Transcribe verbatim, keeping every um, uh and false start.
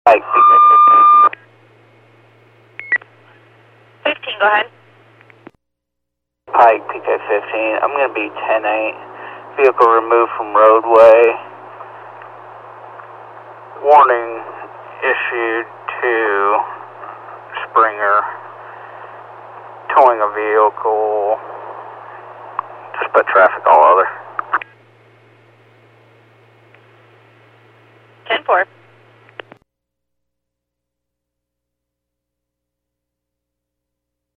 Pike, P K fifteen. fifteen, go ahead. Pike, P K fifteen. I'm going to be ten eight. Vehicle removed from roadway. Warning issued to Springer. Towing a vehicle. Just put traffic all other. ten four.